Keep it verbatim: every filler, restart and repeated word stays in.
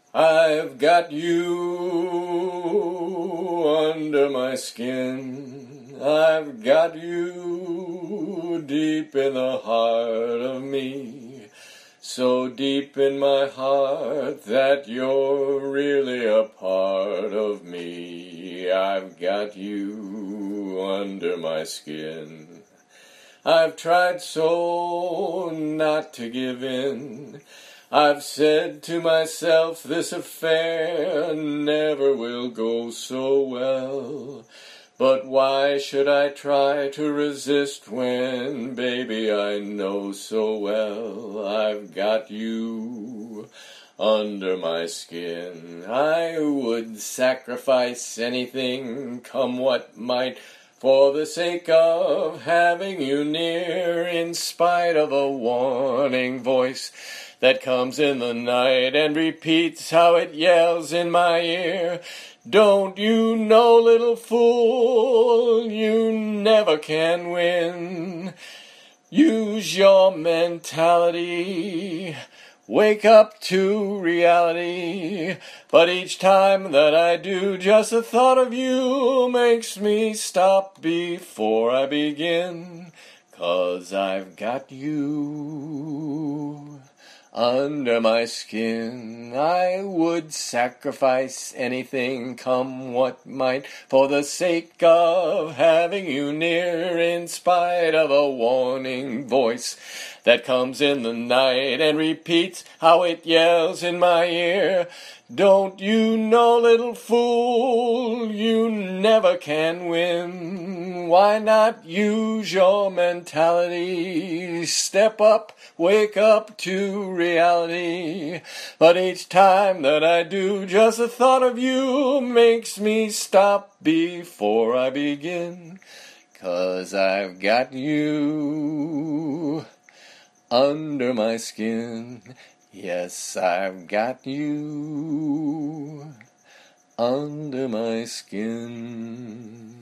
I've got you under my skin. I've got you deep in the heart of me. So deep in my heart that you're really a part of me. I've got you under my skin. I've tried so not to give in. I've said to myself this affair never will go so well. But why should I try to resist when, baby, I know so well I've got you under my skin. I would sacrifice anything, come what might, for the sake of having you near, in spite of a warning voice that comes in the night and repeats how it yells in my ear. Don't you know, little fool, you never can win. Use your mentality. Wake up to reality. But each time that I do, just the thought of you makes me stop before I begin. 'Cause I've got you under my skin. I would sacrifice anything, come what might, for the sake of having you near, in spite of a warning voice that comes in the night and repeats how it yells in my ear. Don't you know, little fool, you never can win. Why not use your mentality? Step up, wake up to reality. But each time that I do, just the thought of you makes me stop before I begin. 'Cause I've got you under my skin. Yes, I've got you under my skin.